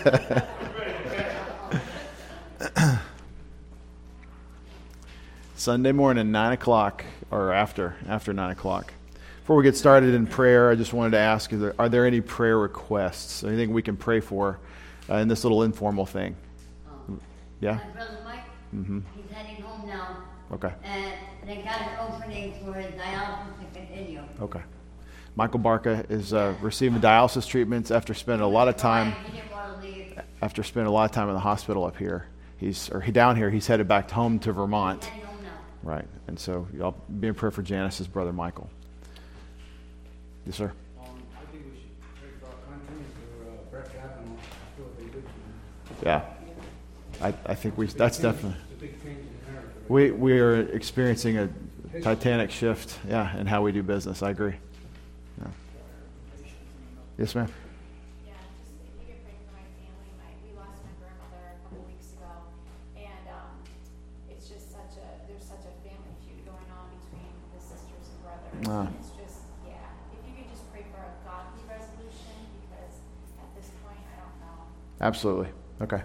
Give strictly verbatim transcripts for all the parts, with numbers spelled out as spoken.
Sunday morning, nine o'clock, or after, after nine o'clock. Before we get started in prayer, I just wanted to ask, are there, are there any prayer requests? Anything we can pray for uh, in this little informal thing? Um, Yeah? My brother Mike, Mm-hmm. he's heading home now, Okay. and they got an opening for his dialysis to continue. Okay. Michael Barca is uh, receiving dialysis treatments after spending a lot of time He didn't want to leave. after spending a lot of time in the hospital up here. He's or he down here. He's headed back home to Vermont. He's heading home now. Right. And so y'all be in prayer for Janice's brother Michael. Yes, sir. Um, I think we should pray for our country and for uh, Brett Kavanaugh. I feel they did. Yeah. I, I think we that's definitely It's a big change in America. we we are experiencing a titanic shift, yeah, in how we do business. I agree. Yeah. Yes, ma'am. Yeah, just if you could pray for my family. My, we lost my grandmother a couple weeks ago, and um, it's just such a there's such a family feud going on between the sisters and brothers. Ah. And it's just yeah. If you could just pray for a godly resolution, because at this point I don't know. Absolutely. Okay.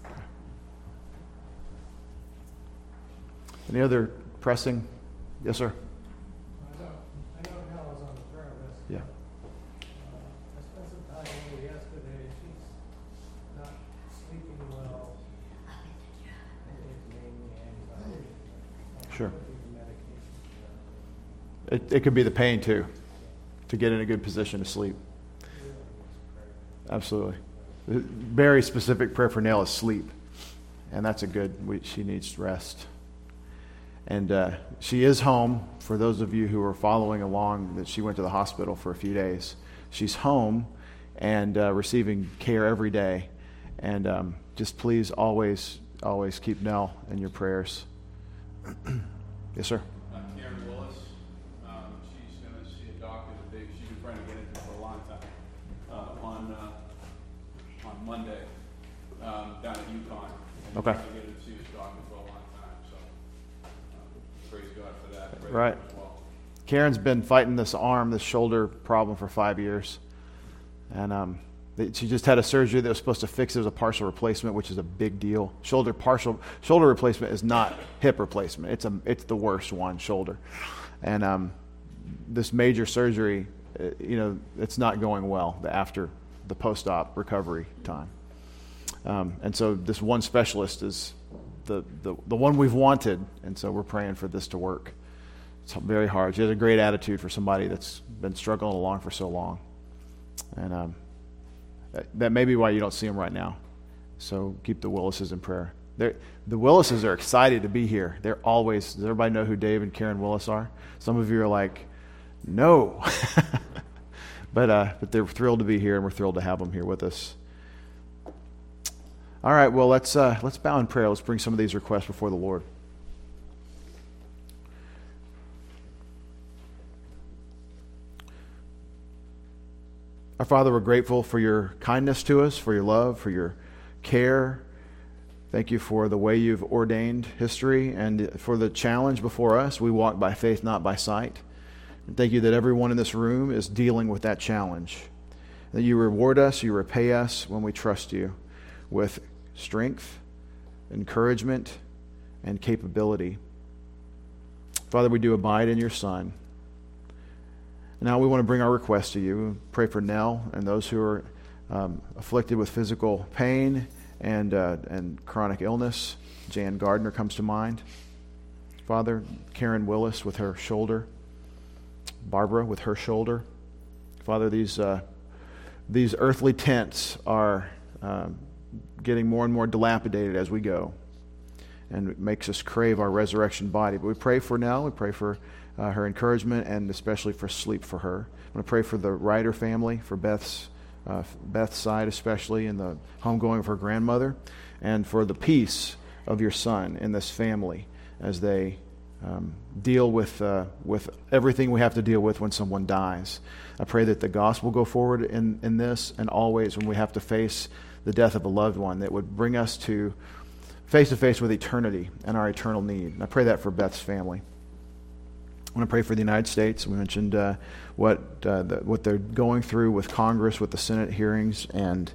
Any other pressing? Yes, sir. I know, I know Nell was on the prayer list. Yeah. Uh, I spent some time with her yesterday. She's not sleeping well. I think it's mainly anxiety. I'm Sure. taking medication for that. It it could be the pain too, to get in a good position to sleep. Really needs prayer. Absolutely. The very specific prayer for Nell is sleep, and that's a good. We, she needs rest. And uh, she is home. For those of you who are following along, that she went to the hospital for a few days. She's home and uh, receiving care every day. And um, just please always, always keep Nell in your prayers. Yes, sir. Uh, Karen Willis, um, she's going to see a doctor that they, she's been trying to get into for a long time, uh, on uh, on Monday, um, down at UConn. And Okay. Trying to get her to see this doctor for a long time, so uh, praise God for that. Pray Right. as well. Karen's been fighting this arm, this shoulder problem for five years. And um, they, she just had a surgery that was supposed to fix it as a partial replacement, which is a big deal. Shoulder partial shoulder replacement is not hip replacement. It's a it's the worst one, shoulder. And um, this major surgery, uh, you know, it's not going well the after the post-op recovery time. Um, and so this one specialist is the, the the one we've wanted, and so we're praying for this to work. It's very hard. She has a great attitude for somebody that's been struggling along for so long. And um, that, that may be why you don't see them right now. So keep the Willises in prayer. They're, the Willises are excited to be here. They're always, does everybody know who Dave and Karen Willis are? Some of you are like, no. but uh, but they're thrilled to be here, and we're thrilled to have them here with us. All right, well, let's uh, let's bow in prayer. Let's bring some of these requests before the Lord. Our Father, we're grateful for your kindness to us, for your love, for your care. Thank you for the way you've ordained history and for the challenge before us. We walk by faith, not by sight. And thank you that everyone in this room is dealing with that challenge. That you reward us, you repay us when we trust you with strength, encouragement, and capability. Father, we do abide in your Son. Now we want to bring our request to you. Pray for Nell and those who are um, afflicted with physical pain and uh, and chronic illness. Jan Gardner comes to mind. Father, Karen Willis with her shoulder. Barbara with her shoulder. Father, these uh, these earthly tents are um, getting more and more dilapidated as we go, and it makes us crave our resurrection body. But we pray for Nell. We pray for Uh, her encouragement, and especially for sleep for her. I want to pray for the Ryder family, for Beth's uh, Beth's side especially, and the homegoing of her grandmother, and for the peace of your son in this family as they um, deal with uh, with everything we have to deal with when someone dies. I pray that the gospel go forward in, in this, and always when we have to face the death of a loved one, that would bring us to face to face with eternity and our eternal need. And I pray that for Beth's family. I want to pray for the United States. We mentioned uh, what uh, the, what they're going through with Congress, with the Senate hearings, and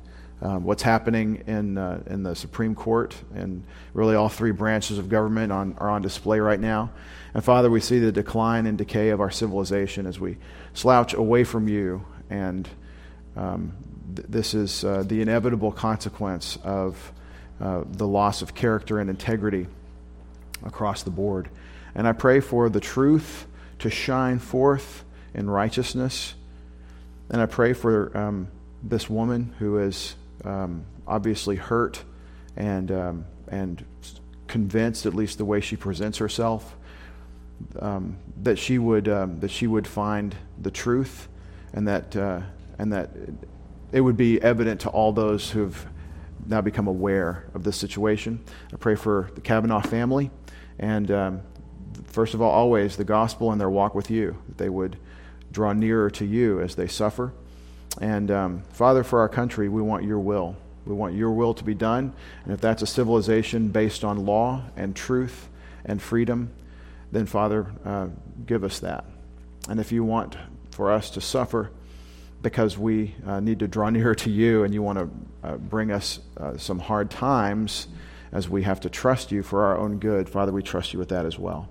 um, what's happening in uh, in the Supreme Court, and really all three branches of government on, are on display right now. And Father, we see the decline and decay of our civilization as we slouch away from you, and um, th- this is uh, the inevitable consequence of uh, the loss of character and integrity across the board. And I pray for the truth to shine forth in righteousness. And I pray for um, this woman who is um, obviously hurt and um, and convinced, at least the way she presents herself, um, that she would um, that she would find the truth, and that uh, and that it would be evident to all those who've now become aware of this situation. I pray for the Kavanaugh family, and um, first of all, always the gospel and their walk with you, that they would draw nearer to you as they suffer. And um, Father, for our country, we want your will. We want your will to be done. And if that's a civilization based on law and truth and freedom, then Father, uh, give us that. And if you want for us to suffer because we uh, need to draw nearer to you, and you want to uh, bring us uh, some hard times as we have to trust you for our own good, Father, we trust you with that as well.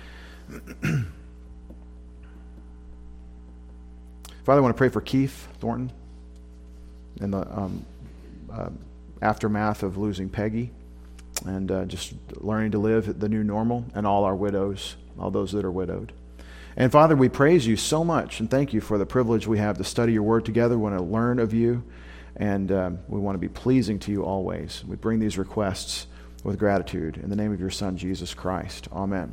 Father, I want to pray for Keith Thornton in the um, uh, aftermath of losing Peggy, and uh, just learning to live the new normal, and all our widows, all those that are widowed. And Father, we praise you so much and thank you for the privilege we have to study your word together. We want to learn of you, and um, we want to be pleasing to you always. We bring these requests with gratitude in the name of your Son, Jesus Christ. Amen.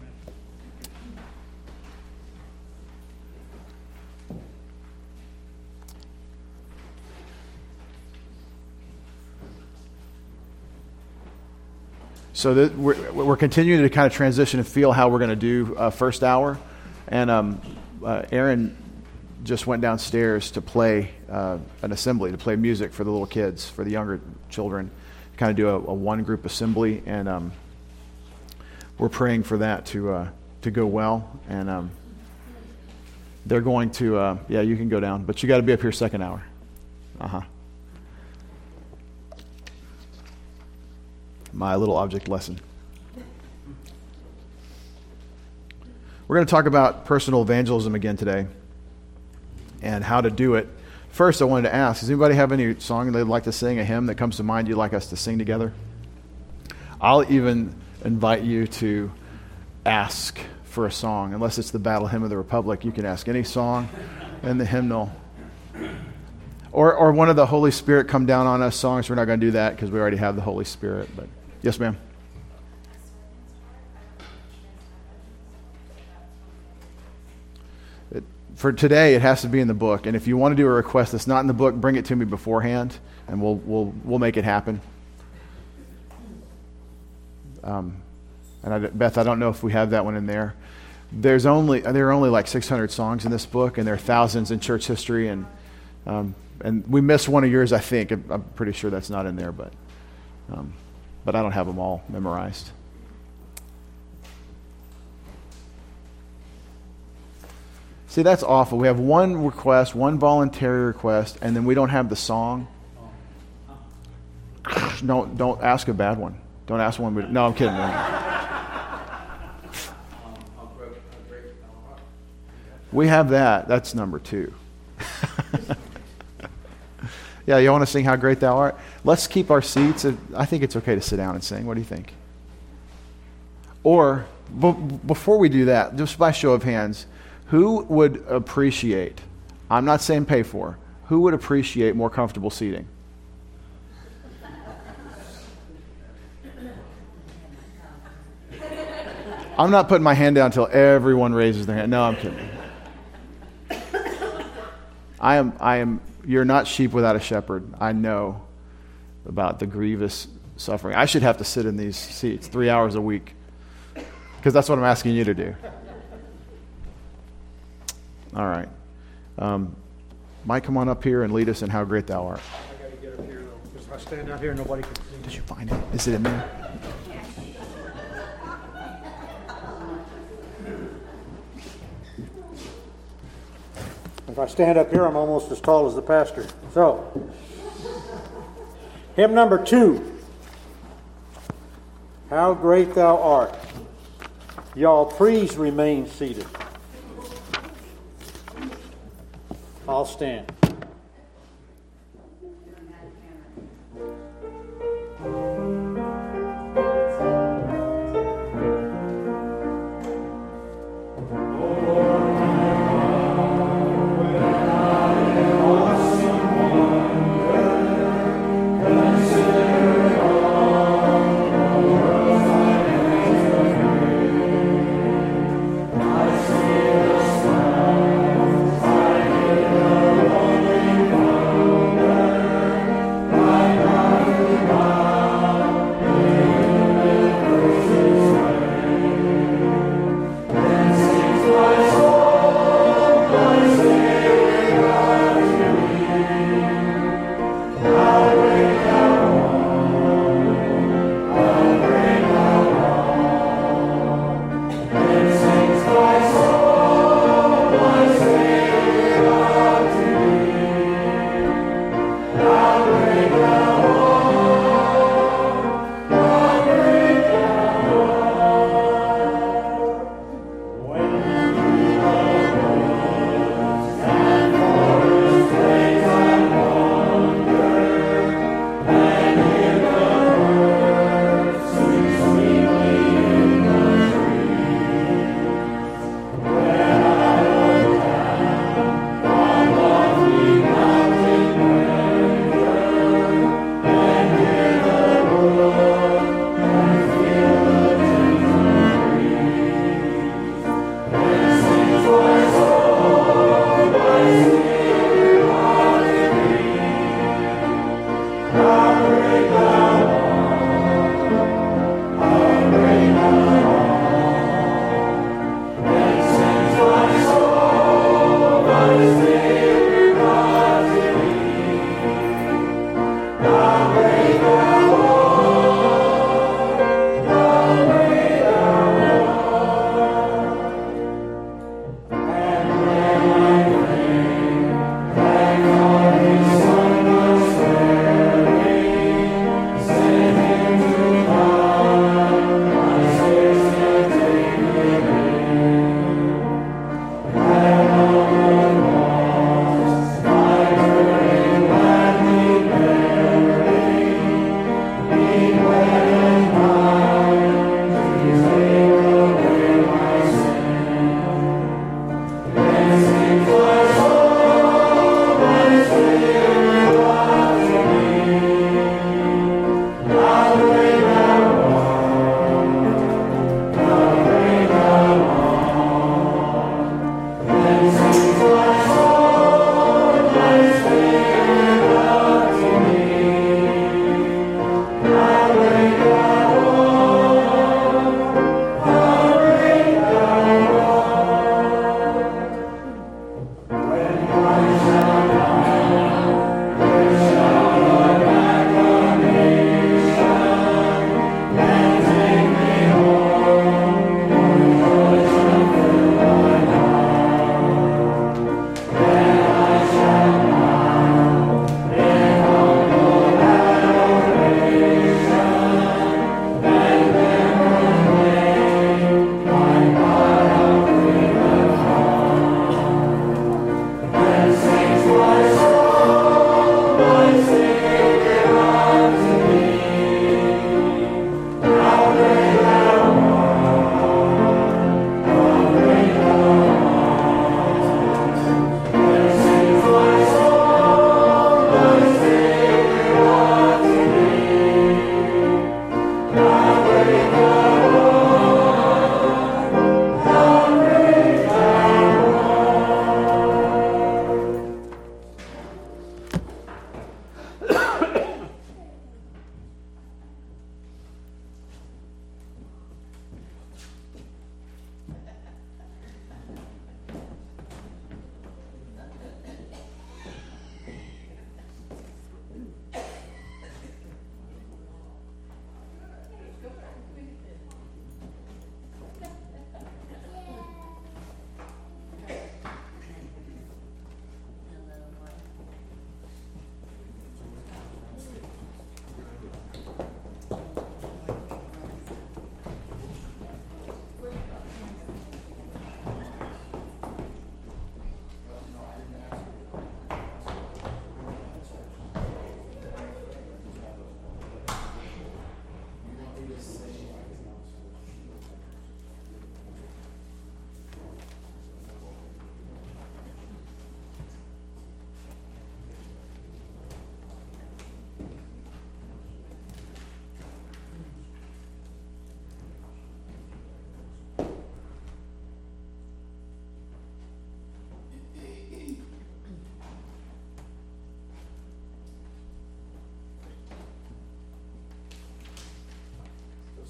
So that we're, we're continuing to kind of transition and feel how we're going to do uh, first hour. And um, uh, Aaron just went downstairs to play uh, an assembly, to play music for the little kids, for the younger children, to kind of do a, a one-group assembly. And um, we're praying for that to uh, to go well. And um, they're going to, uh, yeah, you can go down, but you got to be up here second hour. Uh-huh. My little object lesson. We're going to talk about personal evangelism again today and how to do it. First, I wanted to ask, does anybody have any song they'd like to sing, a hymn that comes to mind you'd like us to sing together? I'll even invite you to ask for a song. Unless it's the Battle Hymn of the Republic, you can ask any song in the hymnal. Or or one of the Holy Spirit come down on us songs. We're not going to do that because we already have the Holy Spirit. But yes, ma'am. It, for today, it has to be in the book. And if you want to do a request that's not in the book, bring it to me beforehand, and we'll we'll we'll make it happen. Um, and I, Beth, I don't know if we have that one in there. There's only there are only like six hundred songs in this book, and there are thousands in church history, and um, and we missed one of yours, I think. I'm pretty sure that's not in there, but um, but I don't have them all memorized. See, that's awful. We have one request, one voluntary request, and then we don't have the song. Don't don't ask a bad one. Don't ask one. We, no, I'm kidding. We have that. That's number two. Yeah, you want to sing How Great Thou Art? Let's keep our seats. I think it's okay to sit down and sing. What do you think? Or, b- before we do that, just by show of hands, who would appreciate, I'm not saying pay for, who would appreciate more comfortable seating? I'm not putting my hand down until everyone raises their hand. No, I'm kidding. I am, I am, you're not sheep without a shepherd. I know about the grievous suffering. I should have to sit in these seats three hours a week because that's what I'm asking you to do. All right. Um, Mike, come on up here and lead us in How Great Thou Art. I got to get up here, though, because if I stand out here, nobody can see. Did you find it? Is it in there? If I stand up here, I'm almost as tall as the pastor. So, Hymn number two, How Great Thou Art. Y'all, please remain seated. I'll stand. Lord.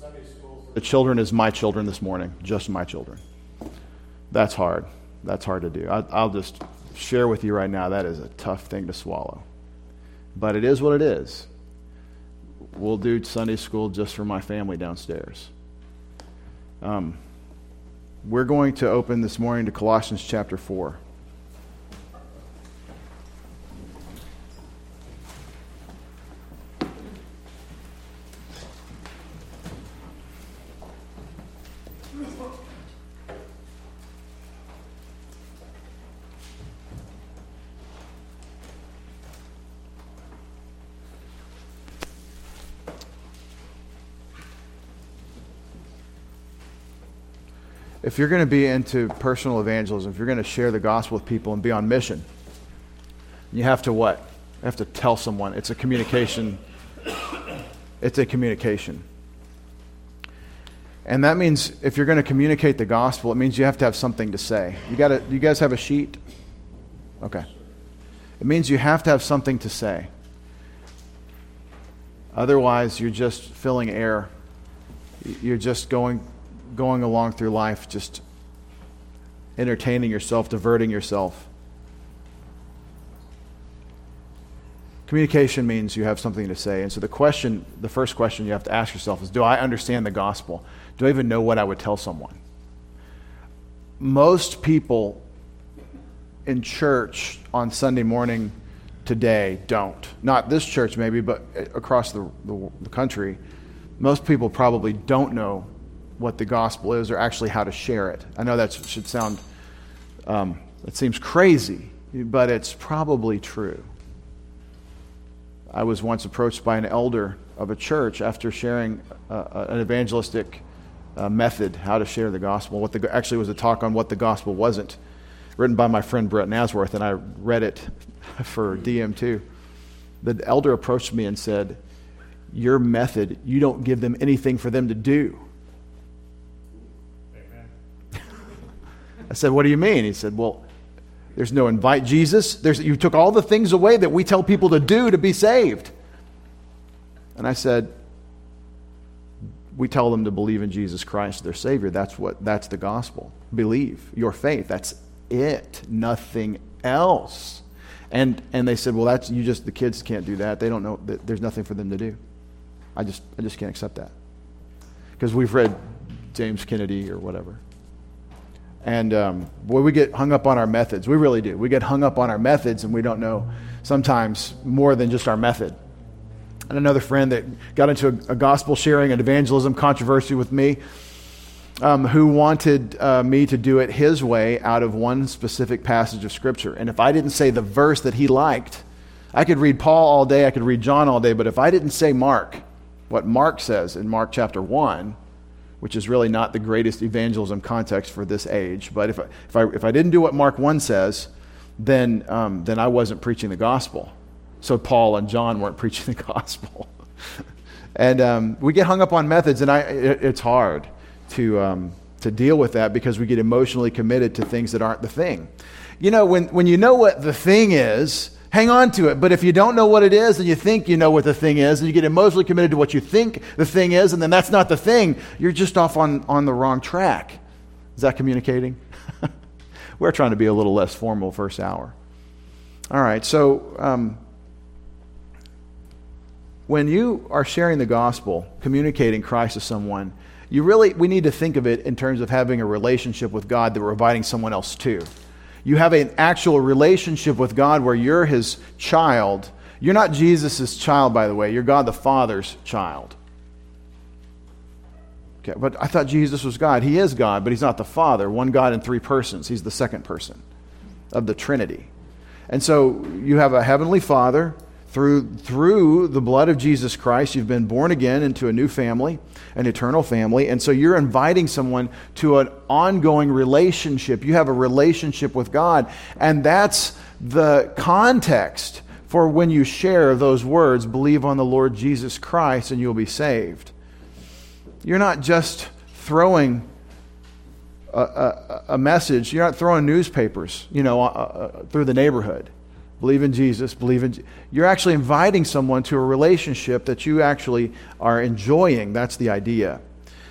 the children as my children this morning, just my children. That's hard. That's hard to do. I, I'll just share with you right now, that is a tough thing to swallow. But it is what it is. We'll do Sunday school just for my family downstairs. Um, we're going to open this morning to Colossians chapter four. If you're going to be into personal evangelism, if you're going to share the gospel with people and be on mission, you have to what? You have to tell someone. It's a communication. It's a communication. And that means if you're going to communicate the gospel, it means you have to have something to say. You got to. You guys have a sheet? Okay. It means you have to have something to say. Otherwise, you're just filling air. You're just going going along through life, just entertaining yourself, diverting yourself. Communication means you have something to say. And so the question, the first question you have to ask yourself is, do I understand the gospel? Do I even know what I would tell someone? Most people in church on Sunday morning today don't. Not this church maybe, but across the, the, the country, most people probably don't know what the gospel is or actually how to share it. I know that should sound, um, it seems crazy, but it's probably true. I was once approached by an elder of a church after sharing uh, an evangelistic uh, method, how to share the gospel. What the actually was a talk on what the gospel wasn't, written by my friend Brett Nasworth, and I read it for D M two. The elder approached me and said, "Your method, you don't give them anything for them to do." I said, "What do you mean?" He said, "Well, there's no invite Jesus. There's, you took all the things away that we tell people to do to be saved." And I said, "We tell them to believe in Jesus Christ, their Savior. That's what. That's the gospel. Believe your faith. That's it. Nothing else." And and they said, "Well, that's you. Just the kids can't do that. They don't know that there's nothing for them to do." I just I just can't accept that because we've read James Kennedy or whatever. And um, boy, we get hung up on our methods. We really do. We get hung up on our methods, and we don't know sometimes more than just our method. And another friend that got into a, a gospel sharing and evangelism controversy with me, um, who wanted uh, me to do it his way out of one specific passage of Scripture. And if I didn't say the verse that he liked, I could read Paul all day, I could read John all day, but if I didn't say Mark, what Mark says in Mark chapter one, which is really not the greatest evangelism context for this age. But if I, if I, if I didn't do what Mark one says, then, um, then I wasn't preaching the gospel. So Paul and John weren't preaching the gospel. and um, we get hung up on methods, and I, it, it's hard to, um, to deal with that because we get emotionally committed to things that aren't the thing. You know, when, when you know what the thing is, hang on to it. But if you don't know what it is and you think you know what the thing is and you get emotionally committed to what you think the thing is and then that's not the thing, you're just off on, on the wrong track. Is that communicating? We're trying to be a little less formal first hour. All right, so um, when you are sharing the gospel, communicating Christ to someone, you really, we need to think of it in terms of having a relationship with God that we're inviting someone else to. You have an actual relationship with God where you're his child. You're not Jesus' child, by the way. You're God the Father's child. Okay, but I thought Jesus was God. He is God, but he's not the Father. One God in three persons. He's the second person of the Trinity. And so you have a heavenly Father. Through, through the blood of Jesus Christ, you've been born again into a new family, an eternal family. And so you're inviting someone to an ongoing relationship. You have a relationship with God. And that's the context for when you share those words, believe on the Lord Jesus Christ and you'll be saved. You're not just throwing a, a, a message. You're not throwing newspapers, you know, uh, uh, through the neighborhood. Believe in Jesus, believe in... You're actually inviting someone to a relationship that you actually are enjoying. That's the idea.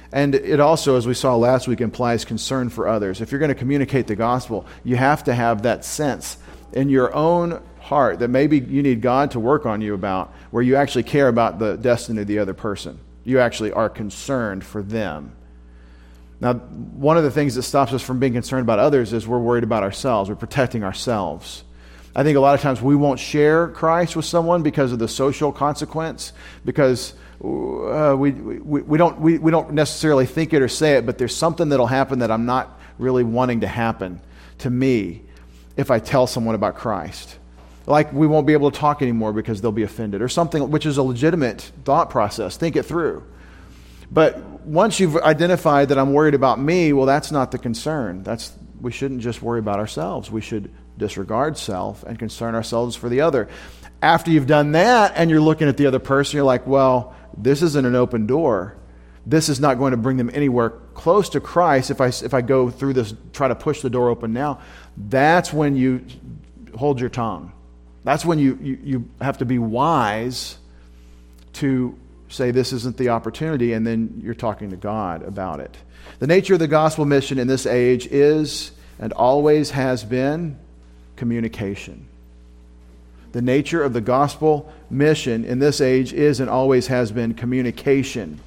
And it also, as we saw last week, implies concern for others. If you're going to communicate the gospel, you have to have that sense in your own heart that maybe you need God to work on you about, where you actually care about the destiny of the other person. You actually are concerned for them. Now, one of the things that stops us from being concerned about others is we're worried about ourselves. We're protecting ourselves. I think a lot of times we won't share Christ with someone because of the social consequence, because uh, we, we we don't we, we don't necessarily think it or say it, but there's something that'll happen that I'm not really wanting to happen to me if I tell someone about Christ. Like we won't be able to talk anymore because they'll be offended, or something, which is a legitimate thought process. Think it through. But once you've identified that I'm worried about me, well, that's not the concern. That's we shouldn't just worry about ourselves. We should disregard self and concern ourselves for the other. After you've done that and you're looking at the other person, you're like, well, this isn't an open door. This is not going to bring them anywhere close to Christ if I, if I go through this, try to push the door open now. That's when you hold your tongue. That's when you, you, you have to be wise to say this isn't the opportunity, and then you're talking to God about it. The nature of the gospel mission in this age is and always has been communication. The nature of the gospel mission in this age is and always has been communication.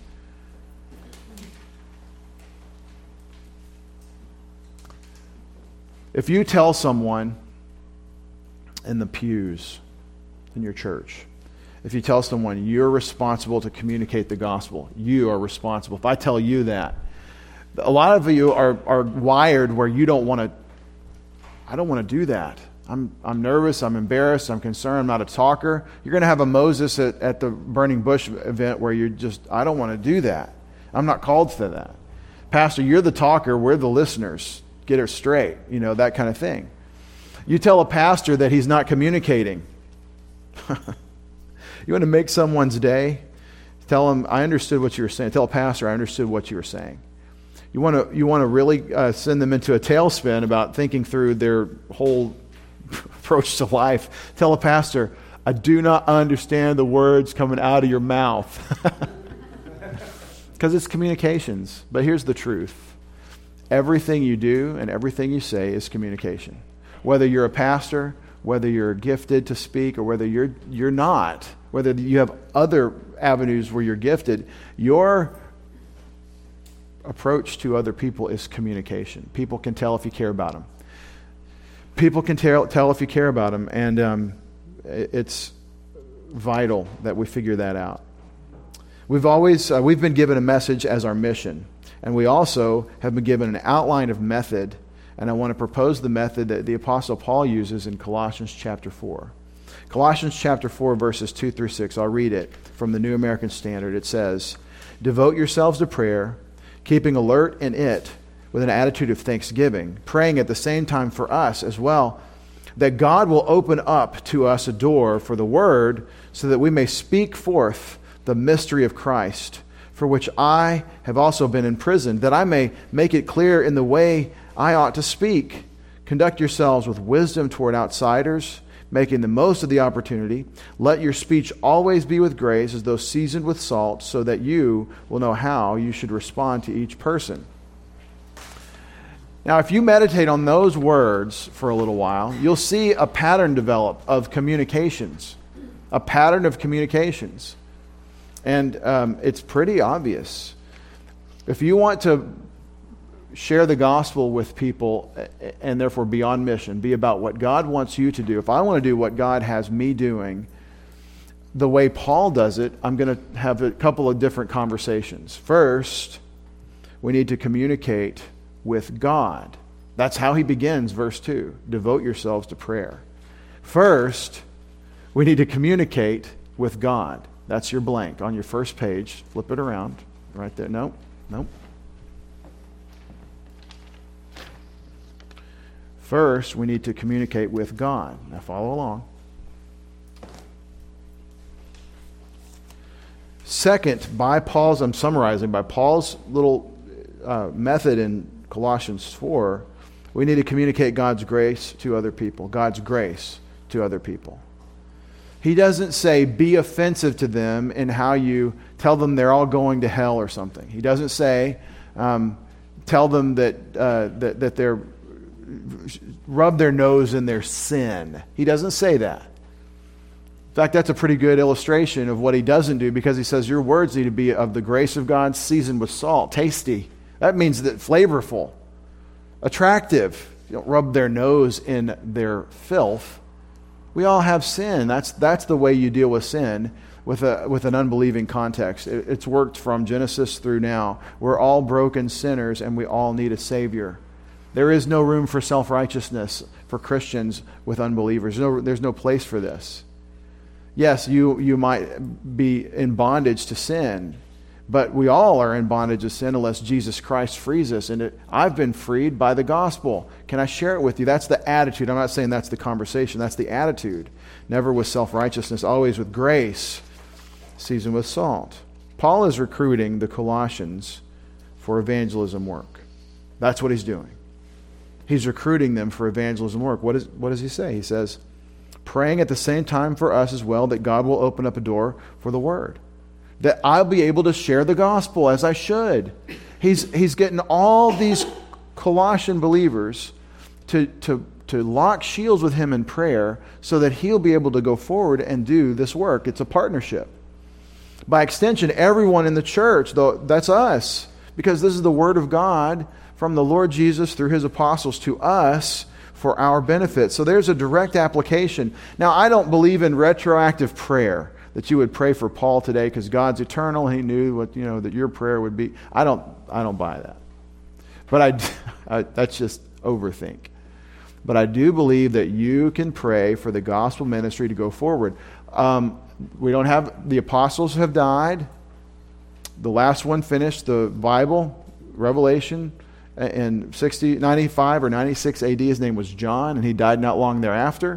If you tell someone in the pews in your church, if you tell someone you're responsible to communicate the gospel, you are responsible. If I tell you that, a lot of you are, are wired where you don't want to, I don't want to do that. I'm I'm nervous, I'm embarrassed, I'm concerned, I'm not a talker. You're going to have a Moses at, at the Burning Bush event where you're just, I don't want to do that. I'm not called for that. Pastor, you're the talker, we're the listeners. Get her straight, you know, that kind of thing. You tell a pastor that he's not communicating. You want to make someone's day? Tell him, I understood what you were saying. Tell a pastor, I understood what you were saying. You want to you want to really uh, send them into a tailspin about thinking through their whole approach to life. Tell a pastor, I do not understand the words coming out of your mouth. Because it's communications. But here's the truth. Everything you do and everything you say is communication. Whether you're a pastor, whether you're gifted to speak, or whether you're you're not, whether you have other avenues where you're gifted, your approach to other people is communication. People can tell if you care about them. People can tell, tell if you care about them, and um, it's vital that we figure that out. We've always uh, we've been given a message as our mission, and we also have been given an outline of method. And I want to propose the method that the Apostle Paul uses in Colossians chapter four. Colossians chapter four, verses two through six. I'll read it from the New American Standard. It says, "Devote yourselves to prayer, keeping alert in it with an attitude of thanksgiving, praying at the same time for us as well, that God will open up to us a door for the word so that we may speak forth the mystery of Christ, for which I have also been imprisoned, that I may make it clear in the way I ought to speak. Conduct yourselves with wisdom toward outsiders, making the most of the opportunity. Let your speech always be with grace, as though seasoned with salt, so that you will know how you should respond to each person." Now, if you meditate on those words for a little while, you'll see a pattern develop of communications. A pattern of communications. And um, it's pretty obvious. If you want to share the gospel with people and therefore be on mission, be about what God wants you to do. If I want to do what God has me doing the way Paul does it, I'm going to have a couple of different conversations. First, we need to communicate with God. That's how he begins verse two. Devote yourselves to prayer. First, we need to communicate with God. That's your blank on your first page. Flip it around. Right there. Nope. Nope. First, we need to communicate with God. Now follow along. Second, by Paul's, I'm summarizing, by Paul's little uh, method in Colossians four, we need to communicate God's grace to other people. God's grace to other people. He doesn't say be offensive to them in how you tell them they're all going to hell or something. He doesn't say um, tell them that, uh, that that they're rub their nose in their sin. He doesn't say that. In fact, that's a pretty good illustration of what he doesn't do, because he says your words need to be of the grace of God, seasoned with salt, tasty. That means that flavorful, attractive. You don't rub their nose in their filth. We all have sin. That's that's the way you deal with sin with a with an unbelieving context. It, it's worked from Genesis through now. We're all broken sinners, and we all need a Savior. There is no room for self-righteousness for Christians with unbelievers. No, there's no place for this. Yes, you you might be in bondage to sin, but we all are in bondage to sin unless Jesus Christ frees us. And it, I've been freed by the gospel. Can I share it with you? That's the attitude. I'm not saying that's the conversation. That's the attitude. Never with self-righteousness, always with grace, seasoned with salt. Paul is recruiting the Colossians for evangelism work. That's what he's doing. He's recruiting them for evangelism work. What, is, what does he say? He says, praying at the same time for us as well, that God will open up a door for the word, that I'll be able to share the gospel as I should. He's he's getting all these Colossian believers to, to, to lock shields with him in prayer so that he'll be able to go forward and do this work. It's a partnership. By extension, everyone in the church, though, that's us, because this is the word of God from the Lord Jesus through his apostles to us for our benefit. So there's a direct application. Now, I don't believe in retroactive prayer, that you would pray for Paul today because God's eternal. He knew what, you know, that your prayer would be. I don't I don't buy that. But I, I that's just overthink. But I do believe that you can pray for the gospel ministry to go forward. Um, we don't have, the apostles have died. The last one finished the Bible, Revelation, in sixty, ninety-five or ninety-six A D. His name was John, and he died not long thereafter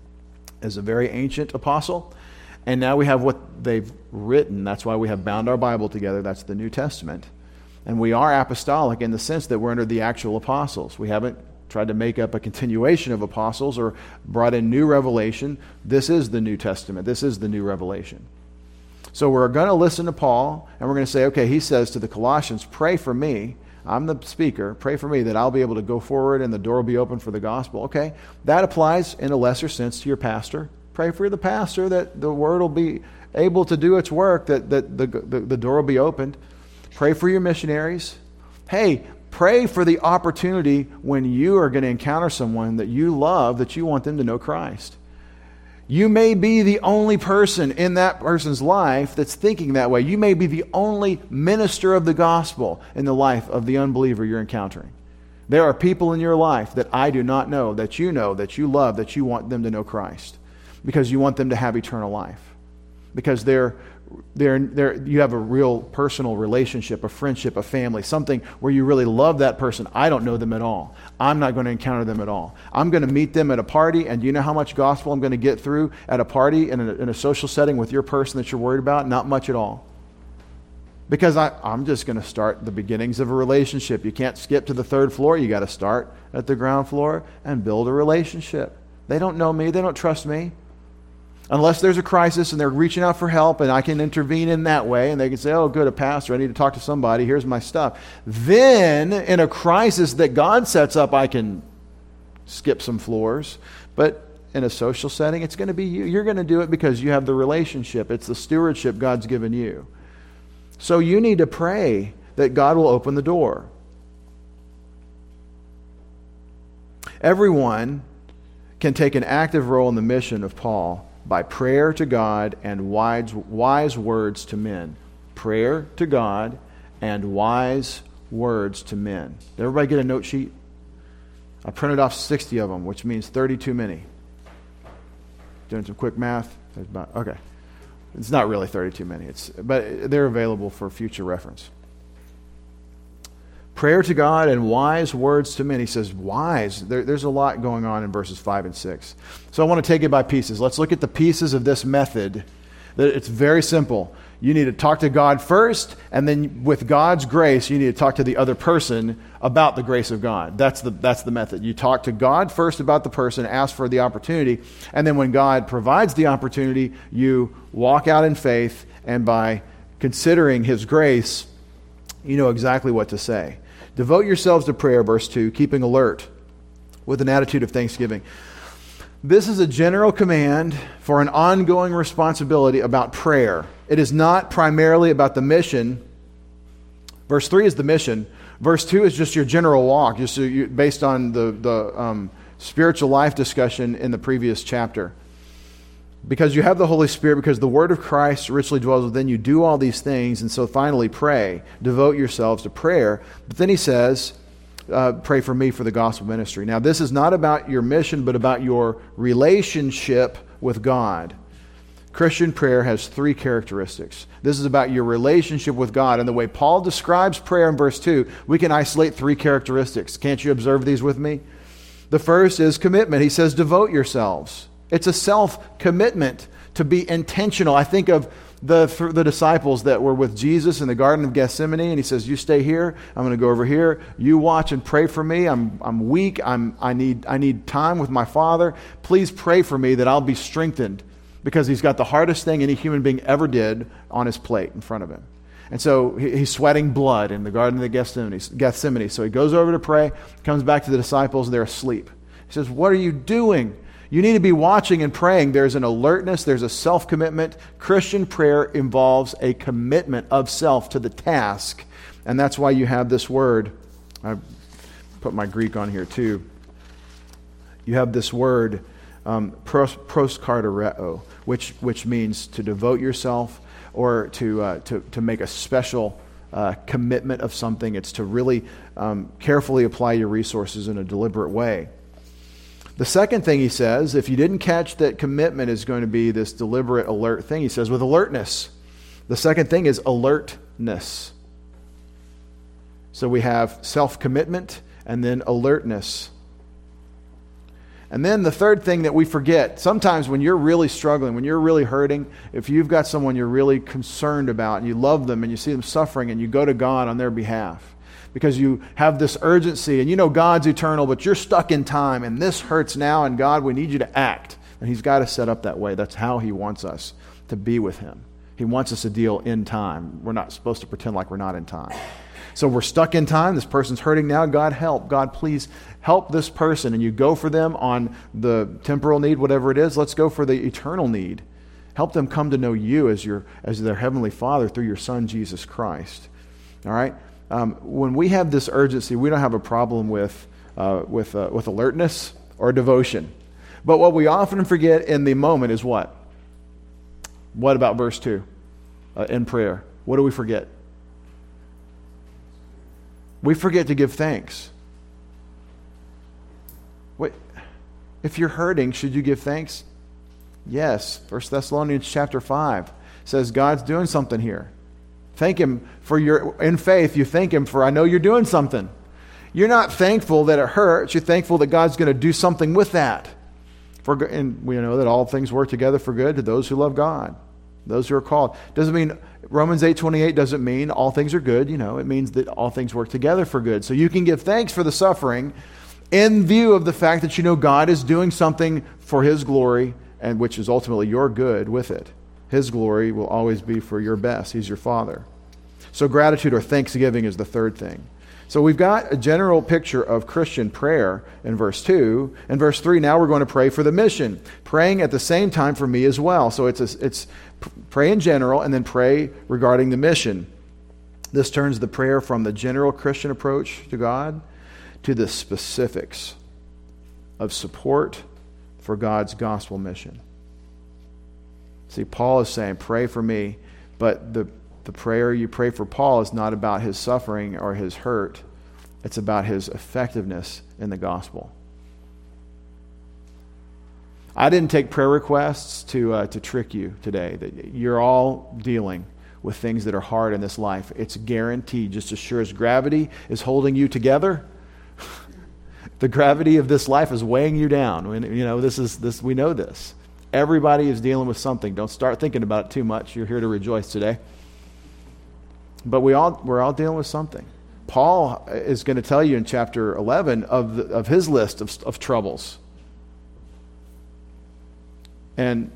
as a very ancient apostle. And now we have what they've written. That's why we have bound our Bible together. That's the New Testament. And we are apostolic in the sense that we're under the actual apostles. We haven't tried to make up a continuation of apostles or brought in new revelation. This is the New Testament. This is the new revelation. So we're going to listen to Paul, and we're going to say, okay, he says to the Colossians, pray for me. I'm the speaker. Pray for me that I'll be able to go forward and the door will be open for the gospel. Okay, that applies in a lesser sense to your pastor. Pray for the pastor that the word will be able to do its work, that, that the, the, the door will be opened. Pray for your missionaries. Hey, pray for the opportunity when you are going to encounter someone that you love, that you want them to know Christ. You may be the only person in that person's life that's thinking that way. You may be the only minister of the gospel in the life of the unbeliever you're encountering. There are people in your life that I do not know, that you know, that you love, that you want them to know Christ, because you want them to have eternal life. Because they're, they're, they're, you have a real personal relationship, a friendship, a family, something where you really love that person. I don't know them at all. I'm not going to encounter them at all. I'm going to meet them at a party, and do you know how much gospel I'm going to get through at a party in a, in a social setting with your person that you're worried about? Not much at all. Because I, I'm just going to start the beginnings of a relationship. You can't skip to the third floor. You got to start at the ground floor and build a relationship. They don't know me. They don't trust me. Unless there's a crisis and they're reaching out for help and I can intervene in that way and they can say, oh, good, a pastor, I need to talk to somebody, here's my stuff. Then, in a crisis that God sets up, I can skip some floors. But in a social setting, it's going to be you. You're going to do it because you have the relationship. It's the stewardship God's given you. So you need to pray that God will open the door. Everyone can take an active role in the mission of Paul by prayer to God and wise, wise words to men. Prayer to God and wise words to men. Did everybody get a note sheet? I printed off sixty of them, which means thirty too many. Doing some quick math. There's about, okay. It's not really thirty too many, it's, but they're available for future reference. Prayer to God and wise words to men. He says wise. There, there's a lot going on in verses five and six. So I want to take it by pieces. Let's look at the pieces of this method That it's very simple. You need to talk to God first, and then with God's grace, you need to talk to the other person about the grace of God. That's the, that's the method. You talk to God first about the person, ask for the opportunity, and then when God provides the opportunity, you walk out in faith, and by considering His grace, you know exactly what to say. Devote yourselves to prayer, verse two, keeping alert with an attitude of thanksgiving. This is a general command for an ongoing responsibility about prayer. It is not primarily about the mission. Verse three is the mission. Verse two is just your general walk, just so you, based on the, the um, spiritual life discussion in the previous chapter. Because you have the Holy Spirit, because the Word of Christ richly dwells within you, do all these things, and so finally pray. Devote yourselves to prayer. But then he says, uh, pray for me for the gospel ministry. Now, this is not about your mission, but about your relationship with God. Christian prayer has three characteristics. This is about your relationship with God. And the way Paul describes prayer in verse two, we can isolate three characteristics. Can't you observe these with me? The first is commitment. He says, devote yourselves. It's a self-commitment to be intentional. I think of the, the disciples that were with Jesus in the Garden of Gethsemane, and he says, you stay here, I'm going to go over here, you watch and pray for me, I'm, I'm weak, I'm, I, need, I need time with my Father, please pray for me that I'll be strengthened, because he's got the hardest thing any human being ever did on his plate in front of him. And so he, he's sweating blood in the Garden of Gethsemane, Gethsemane. So he goes over to pray, comes back to the disciples, they're asleep. He says, what are you doing? You need to be watching and praying. There's an alertness. There's a self-commitment. Christian prayer involves a commitment of self to the task. And that's why you have this word. I put my Greek on here too. You have this word, um, pros, proskartereo, which, which means to devote yourself or to, uh, to, to make a special uh, commitment of something. It's to really um, carefully apply your resources in a deliberate way. The second thing he says, if you didn't catch that commitment is going to be this deliberate, alert thing, he says with alertness. The second thing is alertness. So we have self-commitment and then alertness. And then the third thing that we forget, sometimes when you're really struggling, when you're really hurting, if you've got someone you're really concerned about and you love them and you see them suffering and you go to God on their behalf, because you have this urgency and you know God's eternal, but you're stuck in time and this hurts now, and God, we need you to act. And He's got to set up that way. That's how He wants us to be with Him. He wants us to deal in time. We're not supposed to pretend like we're not in time. So we're stuck in time. This person's hurting now. God, help. God, please help this person. And you go for them on the temporal need, whatever it is. Let's go for the eternal need. Help them come to know you as your as their Heavenly Father through your Son, Jesus Christ. All right? Um, when we have this urgency, we don't have a problem with uh, with uh, with alertness or devotion. But what we often forget in the moment is what? What about verse two uh, in prayer? What do we forget? We forget to give thanks. Wait, if you're hurting, should you give thanks? Yes. First Thessalonians chapter five says God's doing something here. Thank Him for your, in faith, you thank Him for, I know you're doing something. You're not thankful that it hurts. You're thankful that God's going to do something with that. For, and we know that all things work together for good to those who love God, those who are called. Doesn't mean, Romans eight twenty-eight doesn't mean all things are good. You know, it means that all things work together for good. So you can give thanks for the suffering in view of the fact that you know God is doing something for His glory, and which is ultimately your good with it. His glory will always be for your best. He's your Father. So gratitude or thanksgiving is the third thing. So we've got a general picture of Christian prayer in verse two. In verse three, now we're going to pray for the mission. Praying at the same time for me as well. So it's a, it's pray in general and then pray regarding the mission. This turns the prayer from the general Christian approach to God to the specifics of support for God's gospel mission. See, Paul is saying, pray for me, but the, the prayer you pray for Paul is not about his suffering or his hurt. It's about his effectiveness in the gospel. I didn't take prayer requests to uh, to trick you today. That you're all dealing with things that are hard in this life. It's guaranteed, just as sure as gravity is holding you together. The gravity of this life is weighing you down. You know, this is this. We know this. Everybody is dealing with something. Don't start thinking about it too much. You're here to rejoice today. But we all, we're all dealing with something. Paul is going to tell you in chapter eleven of, the, of his list of, of troubles. And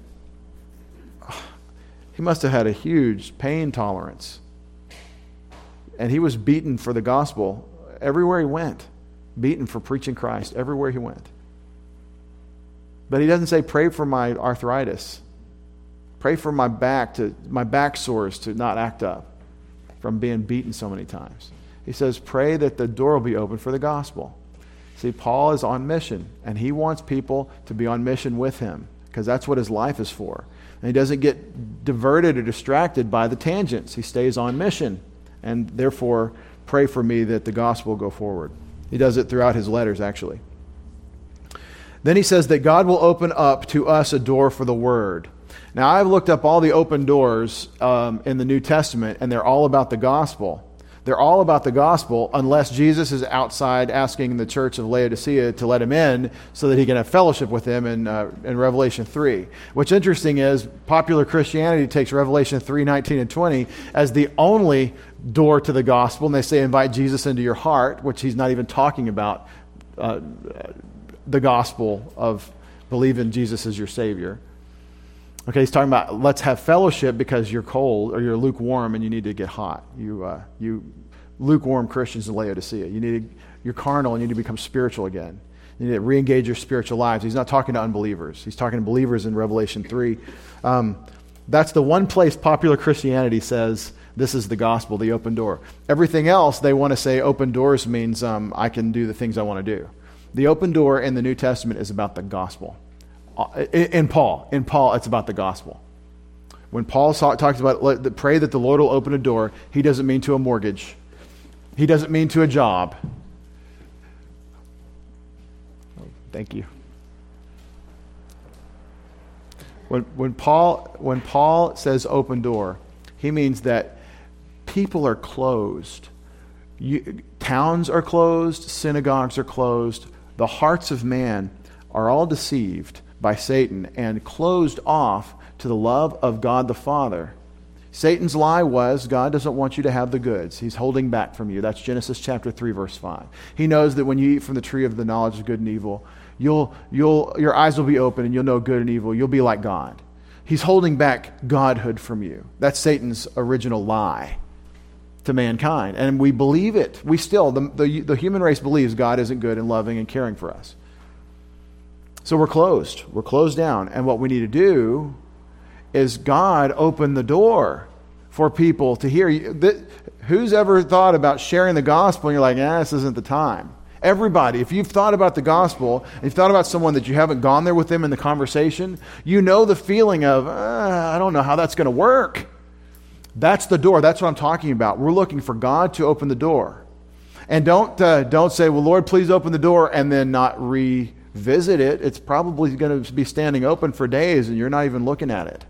he must have had a huge pain tolerance. And he was beaten for the gospel everywhere he went. Beaten for preaching Christ everywhere he went. But he doesn't say, pray for my arthritis. Pray for my back to my back sores to not act up from being beaten so many times. He says, pray that the door will be open for the gospel. See, Paul is on mission, and he wants people to be on mission with him, because that's what his life is for. And he doesn't get diverted or distracted by the tangents. He stays on mission, and therefore pray for me that the gospel will go forward. He does it throughout his letters, actually. Then he says that God will open up to us a door for the word. Now, I've looked up all the open doors um, in the New Testament, and they're all about the gospel. They're all about the gospel unless Jesus is outside asking the church of Laodicea to let him in so that he can have fellowship with them in, uh, in Revelation three. What's interesting is popular Christianity takes Revelation three, nineteen, and twenty as the only door to the gospel, and they say invite Jesus into your heart, which he's not even talking about uh, the gospel of believe in Jesus as your Savior. Okay, he's talking about let's have fellowship because you're cold or you're lukewarm and you need to get hot. You, uh, you lukewarm Christians in Laodicea. You need to, you're carnal and you need to become spiritual again. You need to re-engage your spiritual lives. He's not talking to unbelievers. He's talking to believers in Revelation three. Um, that's the one place popular Christianity says this is the gospel, the open door. Everything else, they want to say open doors means um, I can do the things I want to do. The open door in the New Testament is about the gospel. In Paul, in Paul, it's about the gospel. When Paul talks about pray that the Lord will open a door, he doesn't mean to a mortgage. He doesn't mean to a job. Oh, thank you. When when Paul when Paul says open door, he means that people are closed. You, towns are closed. Synagogues are closed. The hearts of man are all deceived by Satan and closed off to the love of God the Father. Satan's lie was God doesn't want you to have the goods. He's holding back from you. That's Genesis chapter three, verse five. He knows that when you eat from the tree of the knowledge of good and evil, you'll, you'll, your eyes will be open and you'll know good and evil. You'll be like God. He's holding back godhood from you. That's Satan's original lie to mankind. And we believe it. We still, the, the, the human race believes God isn't good and loving and caring for us. So we're closed. We're closed down. And what we need to do is God open the door for people to hear. Who's ever thought about sharing the gospel and you're like, ah, this isn't the time? Everybody, if you've thought about the gospel, and you've thought about someone that you haven't gone there with them in the conversation, you know the feeling of, ah, I don't know how that's going to work. That's the door. That's what I'm talking about. We're looking for God to open the door. And don't, uh, don't say, well, Lord, please open the door, and then not re visit it. It's probably going to be standing open for days and you're not even looking at it.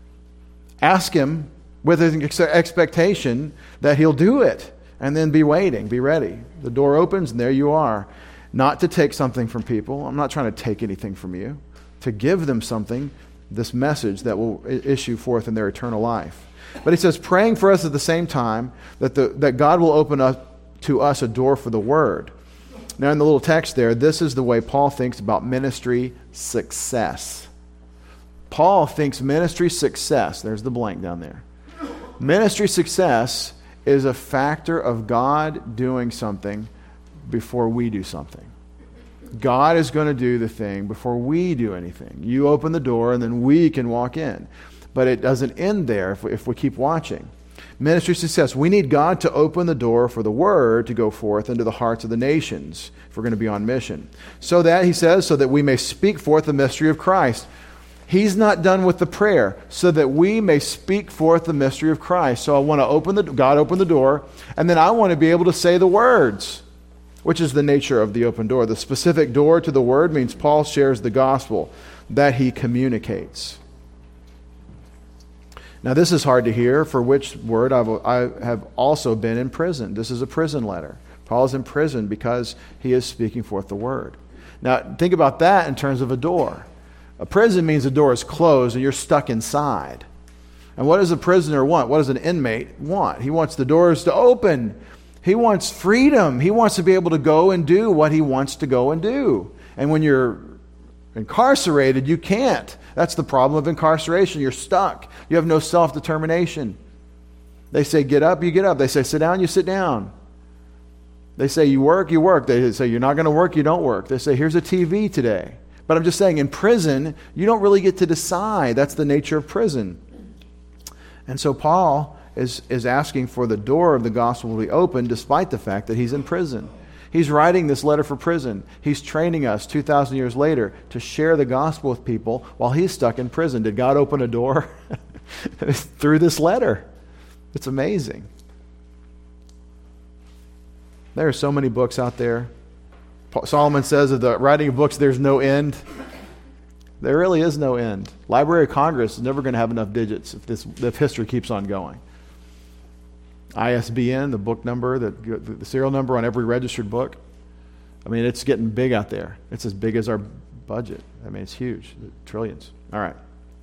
Ask him with an ex- expectation that he'll do it, and then be waiting, be ready. The door opens and there you are. Not to take something from people. I'm not trying to take anything from you. To give them something, this message that will issue forth in their eternal life. But he says, praying for us at the same time that the that God will open up to us a door for the word. Now, in the little text there, this is the way Paul thinks about ministry success. Paul thinks ministry success, there's the blank down there. Ministry success is a factor of God doing something before we do something. God is going to do the thing before we do anything. You open the door and then we can walk in. But it doesn't end there if we, if we keep watching. Ministry success. We need God to open the door for the word to go forth into the hearts of the nations if we're going to be on mission. So that, he says, so that we may speak forth the mystery of Christ. He's not done with the prayer. So that we may speak forth the mystery of Christ. So I want to open the, God open the door, and then I want to be able to say the words, which is the nature of the open door. The specific door to the word means Paul shares the gospel that he communicates. Now, this is hard to hear, for which word I've, I have also been in prison. This is a prison letter. Paul is in prison because he is speaking forth the word. Now, think about that in terms of a door. A prison means the door is closed and you're stuck inside. And what does a prisoner want? What does an inmate want? He wants the doors to open. He wants freedom. He wants to be able to go and do what he wants to go and do. And when you're incarcerated, you can't. That's the problem of incarceration. You're stuck. You have no self-determination. They say, get up, you get up. They say, sit down, you sit down. They say, you work, you work. They say, you're not going to work, you don't work. They say, here's a T V today. But I'm just saying, in prison, you don't really get to decide. That's the nature of prison. And so Paul is, is asking for the door of the gospel to be open despite the fact that he's in prison. He's writing this letter for prison. He's training us two thousand years later to share the gospel with people while he's stuck in prison. Did God open a door through this letter? It's amazing. There are so many books out there. Solomon says of the writing of books, there's no end. There really is no end. Library of Congress is never going to have enough digits if this if history keeps on going. I S B N, the book number, the, the serial number on every registered book. I mean, it's getting big out there. It's as big as our budget. I mean, it's huge. Trillions. All right.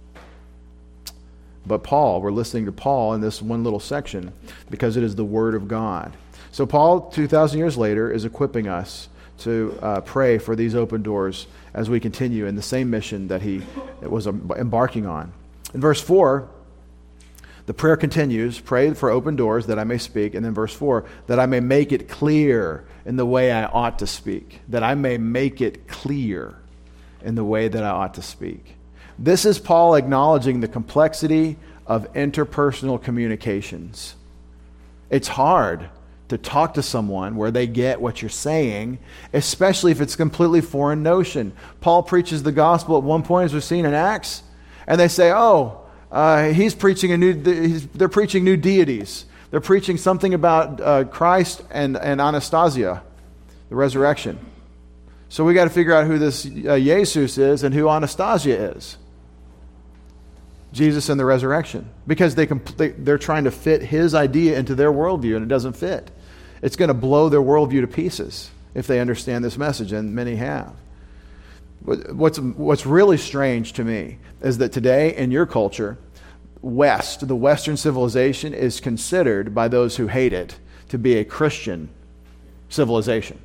But Paul, we're listening to Paul in this one little section because it is the Word of God. So Paul, two thousand years later, is equipping us to uh, pray for these open doors as we continue in the same mission that he was embarking on. In verse four, the prayer continues, pray for open doors that I may speak. And then verse four, that I may make it clear in the way I ought to speak. That I may make it clear in the way that I ought to speak. This is Paul acknowledging the complexity of interpersonal communications. It's hard to talk to someone where they get what you're saying, especially if it's a completely foreign notion. Paul preaches the gospel at one point, as we've seen in Acts, and they say, oh, uh, he's preaching a new, he's, they're preaching new deities. They're preaching something about uh, Christ and, and Anastasia, the resurrection. So we got to figure out who this uh, Jesus is and who Anastasia is. Jesus and the resurrection, because they, they they're trying to fit his idea into their worldview, and it doesn't fit. It's going to blow their worldview to pieces if they understand this message, and many have. What's what's really strange to me is that today in your culture, West, the Western civilization, is considered by those who hate it to be a Christian civilization.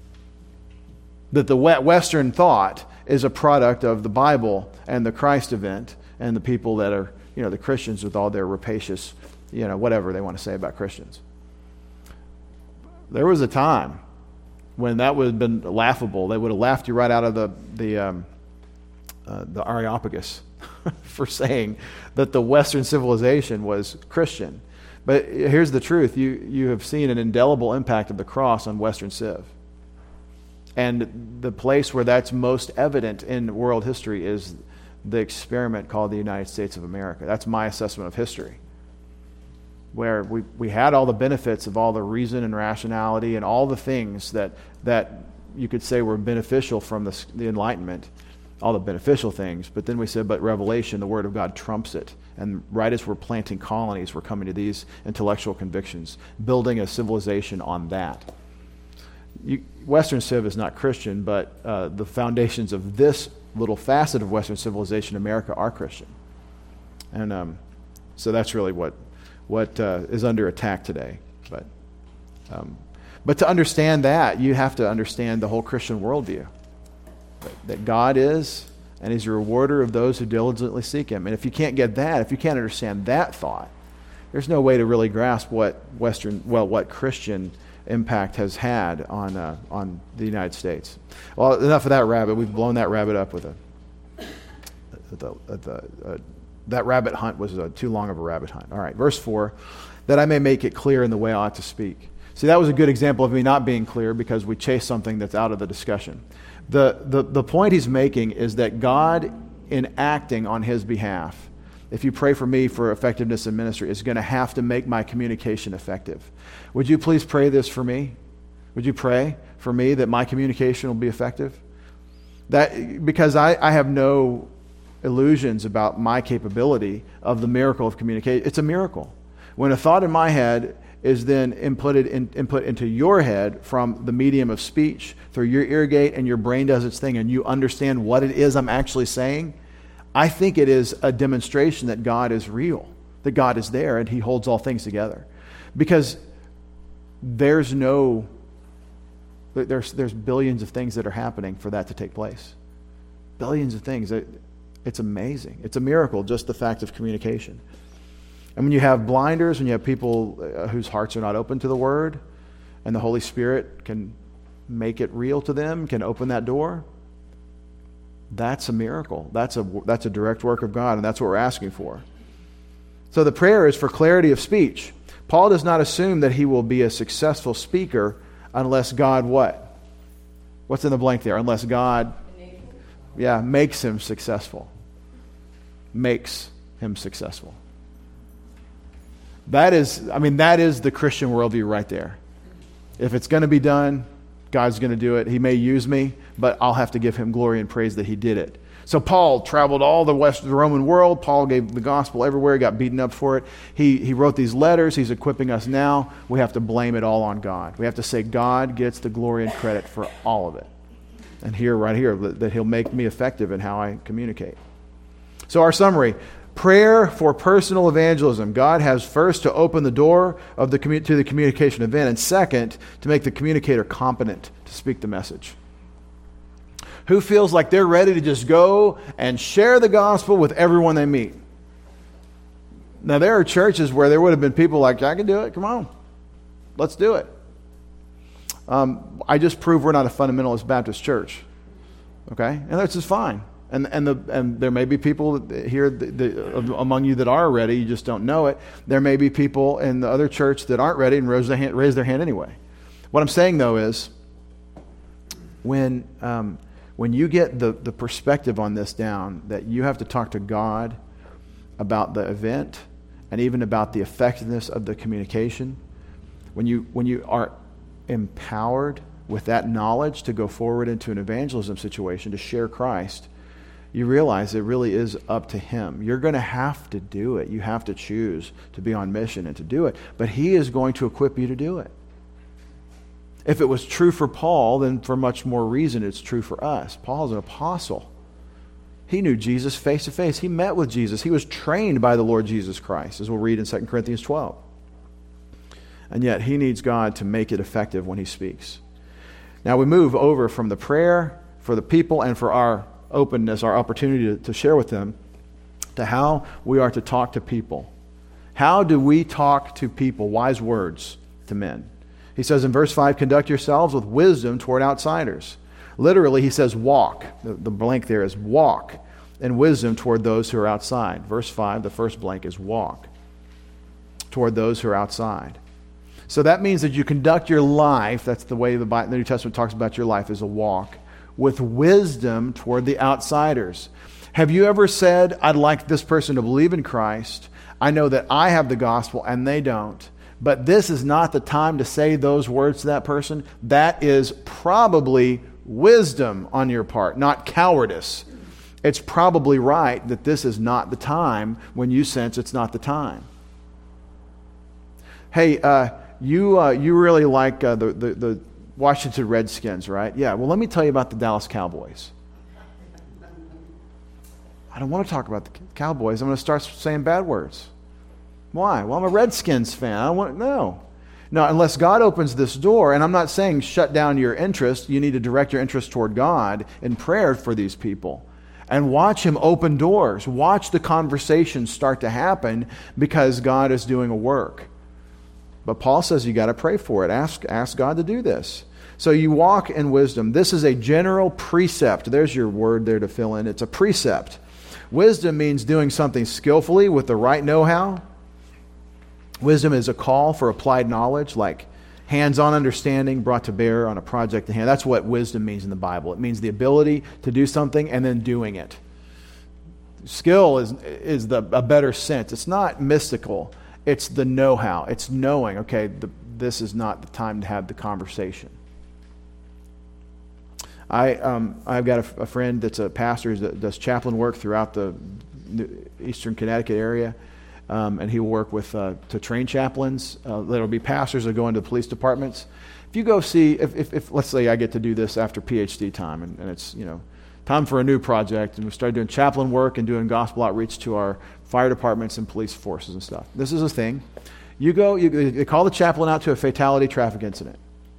That the Western thought is a product of the Bible and the Christ event, and the people that are, you know, the Christians with all their rapacious, you know, whatever they want to say about Christians. There was a time when that would have been laughable. They would have laughed you right out of the the um, uh, the Areopagus for saying that the Western civilization was Christian. But here's the truth: you you have seen an indelible impact of the cross on Western Civ. And the place where that's most evident in world history is the experiment called the United States of America. That's my assessment of history. Where we, we had all the benefits of all the reason and rationality and all the things that that you could say were beneficial from the, the Enlightenment, all the beneficial things. But then we said, but Revelation, the Word of God, trumps it. And right as we're planting colonies, we're coming to these intellectual convictions, building a civilization on that. You, Western Civ is not Christian, but uh, the foundations of this little facet of Western civilization, America, are Christian. And um, so that's really what what uh, is under attack today. But um, but to understand that, you have to understand the whole Christian worldview. That, that God is, and He's a rewarder of those who diligently seek Him. And if you can't get that, if you can't understand that thought, there's no way to really grasp what Western, well, what Christian impact has had on uh, on the United States. Well, enough of that rabbit. We've blown that rabbit up with a. The, the, uh, that rabbit hunt was uh, too long of a rabbit hunt. All right, verse four, that I may make it clear in the way I ought to speak. See, that was a good example of me not being clear because we chased something that's out of the discussion. The the the point he's making is that God, in acting on his behalf, if you pray for me for effectiveness in ministry, is going to have to make my communication effective. Would you please pray this for me? Would you pray for me that my communication will be effective? That because I, I have no illusions about my capability of the miracle of communication. It's a miracle. When a thought in my head is then inputted in, input into your head from the medium of speech through your ear gate, and your brain does its thing, and you understand what it is I'm actually saying, I think it is a demonstration that God is real, that God is there and he holds all things together. Because there's no, there's, there's billions of things that are happening for that to take place. Billions of things. It, it's amazing. It's a miracle, just the fact of communication. And when you have blinders, when you have people uh, whose hearts are not open to the Word, and the Holy Spirit can make it real to them, can open that door, that's a miracle. That's a, that's a direct work of God, and that's what we're asking for. So the prayer is for clarity of speech. Paul does not assume that he will be a successful speaker unless God what? What's in the blank there? Unless God, yeah, makes him successful. Makes him successful. That is, I mean, that is the Christian worldview right there. If it's going to be done, God's going to do it. He may use me, but I'll have to give him glory and praise that he did it. So Paul traveled all the West of the Roman world. Paul gave the gospel everywhere. He got beaten up for it. He, he wrote these letters. He's equipping us now. We have to blame it all on God. We have to say God gets the glory and credit for all of it. And here, right here, that he'll make me effective in how I communicate. So our summary. Prayer for personal evangelism. God has first to open the door of the commu- to the communication event, and second, to make the communicator competent to speak the message. Who feels like they're ready to just go and share the gospel with everyone they meet? Now, there are churches where there would have been people like, I can do it, come on, let's do it. Um, I just proved we're not a fundamentalist Baptist church, okay? And that's just fine. And and the and there may be people here that, that, among you that are ready, you just don't know it. There may be people in the other church that aren't ready and raise their hand, raise their hand anyway. What I'm saying, though, is when um, when you get the, the perspective on this down, that you have to talk to God about the event and even about the effectiveness of the communication, when you when you are empowered with that knowledge to go forward into an evangelism situation, to share Christ, you realize it really is up to him. You're going to have to do it. You have to choose to be on mission and to do it. But he is going to equip you to do it. If it was true for Paul, then for much more reason it's true for us. Paul's an apostle. He knew Jesus face to face. He met with Jesus. He was trained by the Lord Jesus Christ, as we'll read in Second Corinthians twelve. And yet he needs God to make it effective when he speaks. Now we move over from the prayer for the people and for our openness, our opportunity to, to share with them, to how we are to talk to people. How do we talk to people? Wise words to men. He says in verse five, conduct yourselves with wisdom toward outsiders. Literally, he says walk. The, the blank there is walk in wisdom toward those who are outside. Verse five, the first blank is walk toward those who are outside. So that means that you conduct your life, that's the way the, Bible, the New Testament talks about your life, is a walk, with wisdom toward the outsiders. Have you ever said, I'd like this person to believe in Christ. I know that I have the gospel and they don't. But this is not the time to say those words to that person. That is probably wisdom on your part, not cowardice. It's probably right that this is not the time when you sense it's not the time. Hey, uh, you uh, you really like uh, the, the, the Washington Redskins, right? Yeah, well, let me tell you about the Dallas Cowboys. I don't want to talk about the Cowboys. I'm going to start saying bad words. Why? Well, I'm a Redskins fan. I don't want no. No, unless God opens this door, and I'm not saying shut down your interest. You need to direct your interest toward God in prayer for these people. And watch him open doors. Watch the conversations start to happen because God is doing a work. But Paul says you got to pray for it. Ask, ask God to do this. So you walk in wisdom. This is a general precept. There's your word there to fill in. It's a precept. Wisdom means doing something skillfully with the right know-how. Wisdom is a call for applied knowledge, like hands-on understanding brought to bear on a project at hand. That's what wisdom means in the Bible. It means the ability to do something and then doing it. Skill is, is the, a better sense. It's not mystical. It's the know-how. It's knowing, okay, the, this is not the time to have the conversation. I, um, I've got a, a friend that's a pastor that does chaplain work throughout the eastern Connecticut area. Um, and he will work with uh, to train chaplains. Uh, there will be pastors that go into police departments. If you go see, if, if, if let's say I get to do this after PhD time, and, and it's, you know, time for a new project. And we started doing chaplain work and doing gospel outreach to our fire departments and police forces and stuff. This is a thing. You go, you, they call the chaplain out to a fatality traffic incident.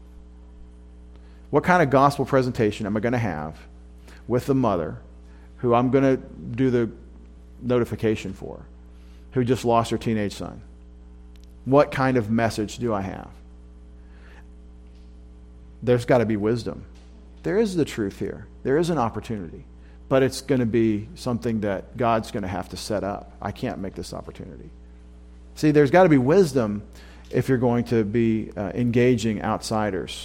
What kind of gospel presentation am I going to have with the mother who I'm going to do the notification for, who just lost her teenage son? What kind of message do I have? There's got to be wisdom. There is the truth here. There is an opportunity. But it's going to be something that God's going to have to set up. I can't make this opportunity. See, there's got to be wisdom if you're going to be uh, engaging outsiders.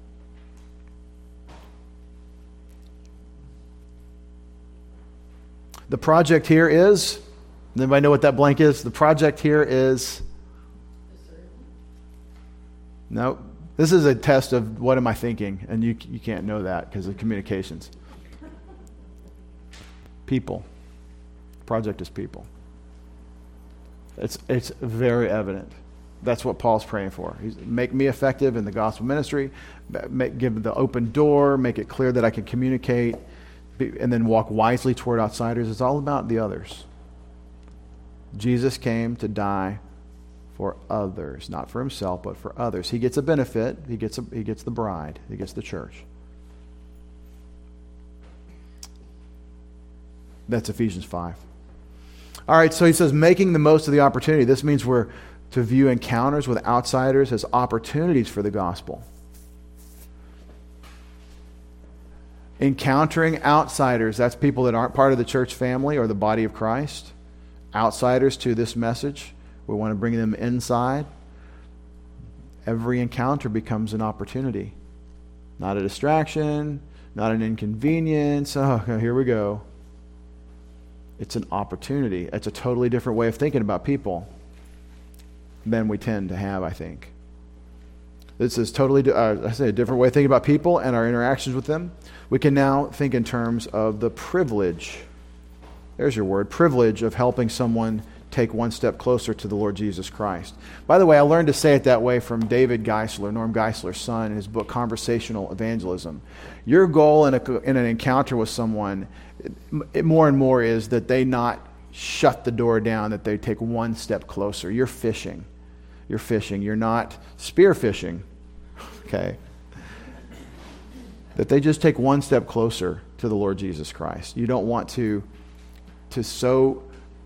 The project here is, anybody know what that blank is? The project here is, no, this is a test of what am I thinking, and you you can't know that because of communications. People. Project is people. It's it's very evident. That's what Paul's praying for. He's, make me effective in the gospel ministry, make, give the open door, make it clear that I can communicate, be, and then walk wisely toward outsiders. It's all about the others. Jesus came to die for others, not for himself, but for others. He gets a benefit. He gets a, he gets the bride. He gets the church. That's Ephesians five. All right, so he says, making the most of the opportunity. This means we're to view encounters with outsiders as opportunities for the gospel. Encountering outsiders, that's people that aren't part of the church family or the body of Christ. Outsiders to this message. We want to bring them inside. Every encounter becomes an opportunity. Not a distraction, not an inconvenience. Oh, here we go. It's an opportunity. It's a totally different way of thinking about people than we tend to have, I think. This is totally, uh, I say, a different way of thinking about people and our interactions with them. We can now think in terms of the privilege. There's your word, privilege of helping someone take one step closer to the Lord Jesus Christ. By the way, I learned to say it that way from David Geisler, Norm Geisler's son, in his book Conversational Evangelism. Your goal in, a, in an encounter with someone, it, more and more, is that they not shut the door down, that they take one step closer. You're fishing. You're fishing. You're not spear fishing. Okay? That they just take one step closer to the Lord Jesus Christ. You don't want to, to so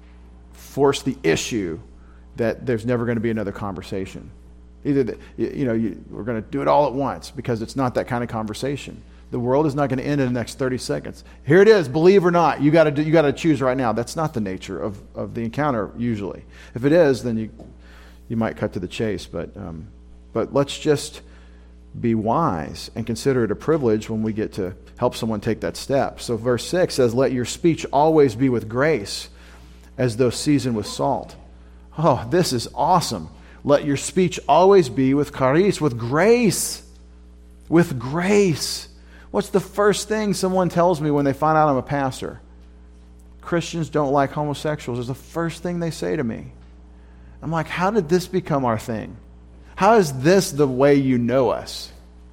force the issue that there's never going to be another conversation. Either that, you know, you, we're going to do it all at once, because it's not that kind of conversation. The world is not going to end in the next thirty seconds. Here it is, believe or not. You got to do, you got to choose right now. That's not the nature of, of the encounter usually. If it is, then you you might cut to the chase. But um, but let's just be wise and consider it a privilege when we get to help someone take that step. So verse six says, "Let your speech always be with grace, as though seasoned with salt." Oh, this is awesome. Let your speech always be with charis, with grace. With grace. What's the first thing someone tells me when they find out I'm a pastor? Christians don't like homosexuals. Is the first thing they say to me. I'm like, how did this become our thing? How is this the way you know us?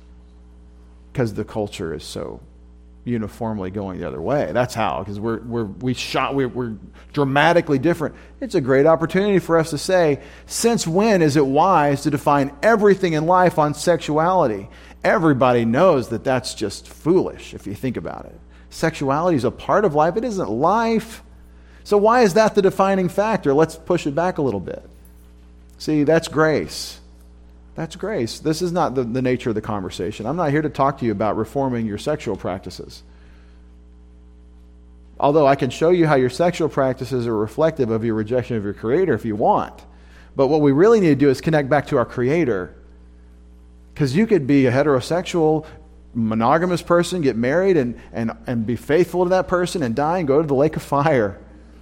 Because the culture is so uniformly going the other way. That's how, because we're we're we shot we're, we're dramatically different. It's a great opportunity for us to say, since when is it wise to define everything in life on sexuality? Everybody knows that that's just foolish if you think about it. Sexuality is a part of life. It isn't life. So why is that the defining factor? Let's push it back a little bit. See, that's grace. That's grace. This is not the, the nature of the conversation. I'm not here to talk to you about reforming your sexual practices. Although I can show you how your sexual practices are reflective of your rejection of your Creator if you want. But what we really need to do is connect back to our Creator. Because you could be a heterosexual, monogamous person, get married, and, and, and be faithful to that person, and die and go to the lake of fire.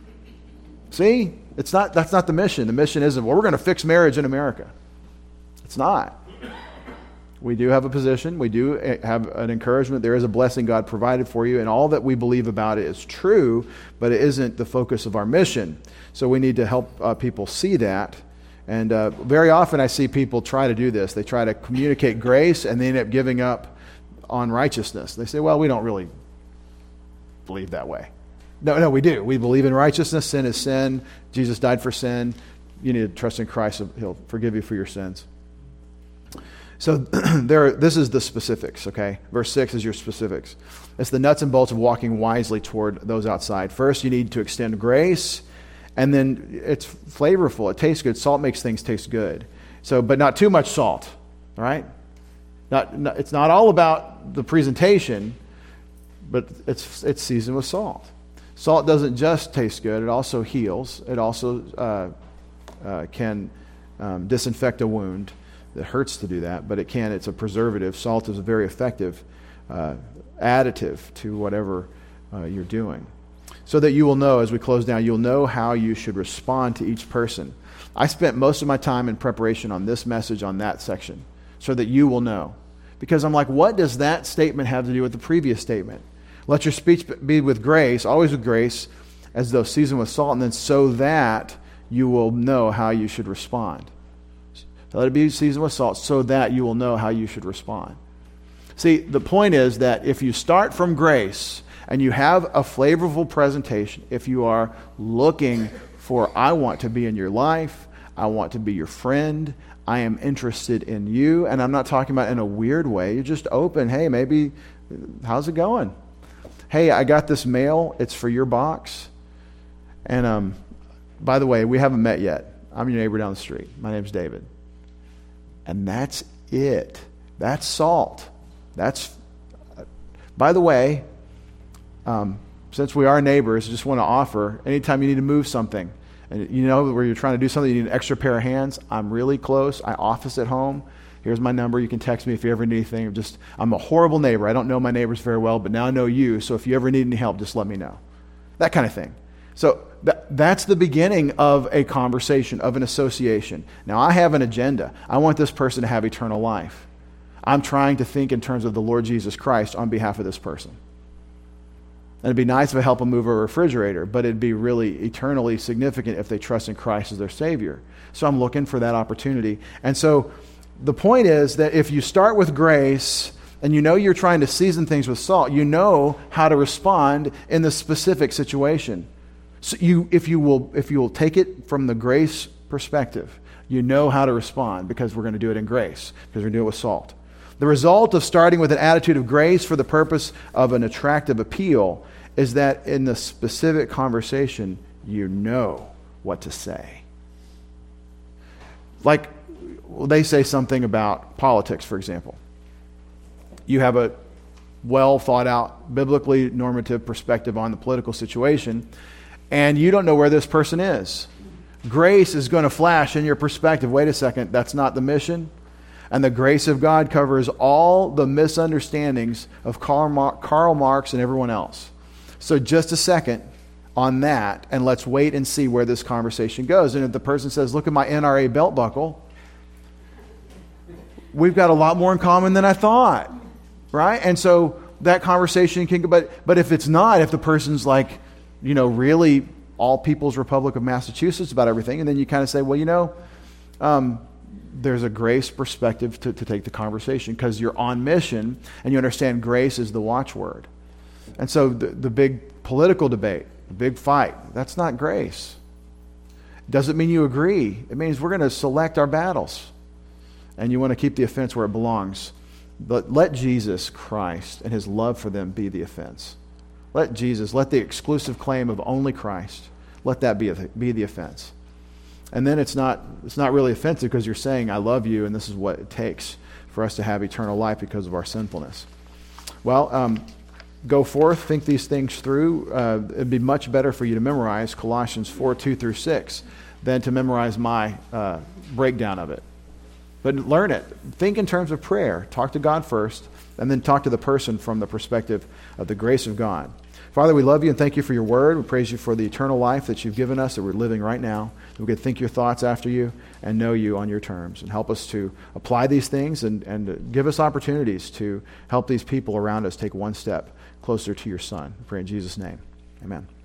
See? It's not. That's not the mission. The mission isn't, well, we're going to fix marriage in America. It's not. We do have a position. We do have an encouragement. There is a blessing God provided for you, and all that we believe about it is true, but it isn't the focus of our mission. So we need to help uh, people see that. And uh, very often I see people try to do this. They try to communicate grace, and they end up giving up on righteousness. They say, well, we don't really, believe that way. No, no, we do. We believe in righteousness. Sin is sin. Jesus died for sin. You need to trust in Christ. He'll forgive you for your sins. So there, this is the specifics, okay? Verse six is your specifics. It's the nuts and bolts of walking wisely toward those outside. First, you need to extend grace, and then it's flavorful. It tastes good. Salt makes things taste good. So, but not too much salt, all right? Not, not, it's not all about the presentation, but it's it's seasoned with salt. Salt doesn't just taste good. It also heals. It also uh, uh, can um, disinfect a wound. It hurts to do that, but it can. It's a preservative. Salt is a very effective uh, additive to whatever uh, you're doing. So that you will know, as we close down, you'll know how you should respond to each person. I spent most of my time in preparation on this message on that section, so that you will know. Because I'm like, what does that statement have to do with the previous statement? Let your speech be with grace, always with grace, as though seasoned with salt, and then so that you will know how you should respond. Let it be seasoned with salt so that you will know how you should respond. See, the point is that if you start from grace and you have a flavorful presentation, if you are looking for, I want to be in your life, I want to be your friend, I am interested in you, and I'm not talking about in a weird way, you're just open, hey, maybe, how's it going? Hey, I got this mail, it's for your box. And um, by the way, we haven't met yet. I'm your neighbor down the street. My name's David. And that's it. That's salt. That's, uh, by the way, um, since we are neighbors, I just want to offer, anytime you need to move something, and you know where you're trying to do something, you need an extra pair of hands, I'm really close. I office at home. Here's my number. You can text me if you ever need anything. I'm, just, I'm a horrible neighbor. I don't know my neighbors very well, but now I know you, so if you ever need any help, just let me know. That kind of thing. So th- that's the beginning of a conversation, of an association. Now, I have an agenda. I want this person to have eternal life. I'm trying to think in terms of the Lord Jesus Christ on behalf of this person. And it'd be nice if I help them move a refrigerator, but it'd be really eternally significant if they trust in Christ as their Savior. So I'm looking for that opportunity. And so the point is that if you start with grace and you know you're trying to season things with salt, you know how to respond in the specific situation. So you, if you will, if you will take it from the grace perspective, you know how to respond because we're going to do it in grace, because we're going to do it with salt. The result of starting with an attitude of grace for the purpose of an attractive appeal is that in the specific conversation, you know what to say. Like, well, they say something about politics, for example. You have a well thought out, biblically normative perspective on the political situation, and you don't know where this person is. Grace is going to flash in your perspective. Wait a second, that's not the mission. And the grace of God covers all the misunderstandings of Karl Marx and everyone else. So just a second on that, and let's wait and see where this conversation goes. And if the person says, look at my N R A belt buckle, we've got a lot more in common than I thought, right? And so that conversation can go, but, but if it's not, if the person's like, you know, really all People's Republic of Massachusetts about everything, and then you kind of say, well, you know, um, there's a grace perspective to, to take the conversation because you're on mission and you understand grace is the watchword. And so the, the big political debate, the big fight, that's not grace. It doesn't mean you agree. It means we're going to select our battles. And you want to keep the offense where it belongs. But let Jesus Christ and his love for them be the offense. Let Jesus, let the exclusive claim of only Christ, let that be, be the offense. And then it's not it's not really offensive because you're saying, I love you, and this is what it takes for us to have eternal life because of our sinfulness. Well, um, go forth, think these things through. Uh, it'd be much better for you to memorize Colossians four, two through six than to memorize my uh, breakdown of it. But learn it. Think in terms of prayer. Talk to God first, and then talk to the person from the perspective of the grace of God. Father, we love you and thank you for your word. We praise you for the eternal life that you've given us, that we're living right now. That we can think your thoughts after you and know you on your terms. And help us to apply these things and, and give us opportunities to help these people around us take one step closer to your Son. We pray in Jesus' name. Amen.